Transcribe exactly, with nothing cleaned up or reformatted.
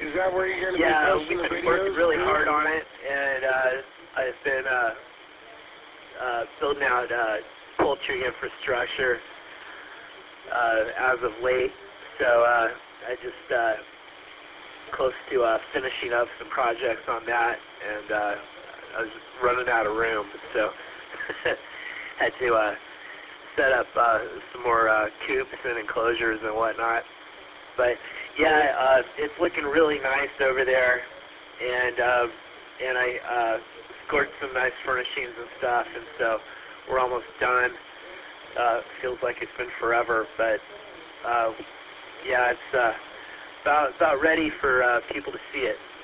Is that where you're going to yeah, be posting we've the been videos? working really too? hard on it, and uh, I've been uh, uh, building out uh, poultry infrastructure uh, as of late. So uh, I just uh, close to uh, finishing up some projects on that, and uh, I was running out of room, so had to uh, set up uh, some more uh, coops and enclosures and whatnot. But yeah, uh, it's looking really nice over there, and uh, and I uh, scored some nice furnishings and stuff, and so we're almost done. Uh, feels like it's been forever, but uh, yeah, it's uh, about about ready for uh, people to see it.